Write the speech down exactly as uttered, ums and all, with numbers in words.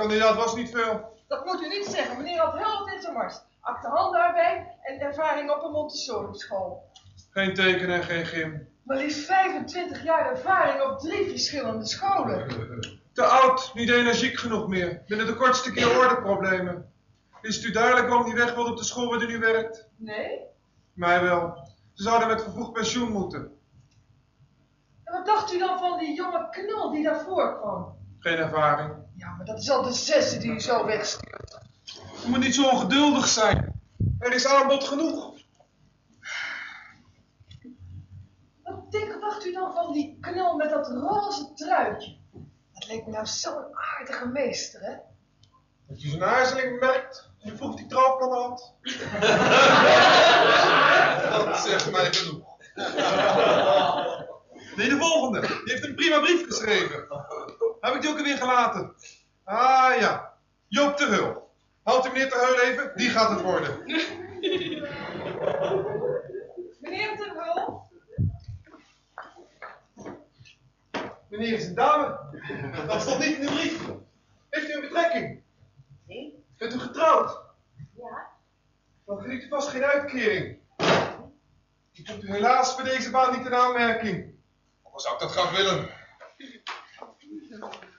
kandidaat was niet veel. Dat moet u niet zeggen. Meneer had heel wat in zijn mars. Achterhandarbeid en ervaring op een Montessori school. Geen tekenen en geen gym. Maar liefst vijfentwintig jaar ervaring op drie verschillende scholen. Te oud, niet energiek genoeg meer. Binnen de kortste keer ordeproblemen. Is het u duidelijk waarom die weg wil op de school waar u nu werkt? Nee? Mij wel. Ze zouden met vervroegd pensioen moeten. En wat dacht u dan van die jonge knul die daarvoor kwam? Geen ervaring. Ja, maar dat is al de zesde die u zo wegstuurt. Je moet niet zo ongeduldig zijn. Er is aanbod genoeg. Wat denk, dacht u dan van die knul met dat roze truitje? Dat leek me nou zo'n aardige meester, hè? Dat je zijn aarzeling merkt. Je vroeg die trouwplannen had. Dat zegt mij genoeg. Nee, de volgende. Die heeft een prima brief geschreven. Heb ik die ook alweer gelaten? Ah ja. Joop ter Heul. Houdt u meneer ter Heul even? Die gaat het worden. Meneer ter Heul? Meneer is een dame. Dat stond niet in de brief. Heeft u een betrekking? Nee. Bent u getrouwd? Ja. Dan geniet u vast geen uitkering. Ik komt u helaas voor deze baan niet in aanmerking. Anders zou ik dat graag willen.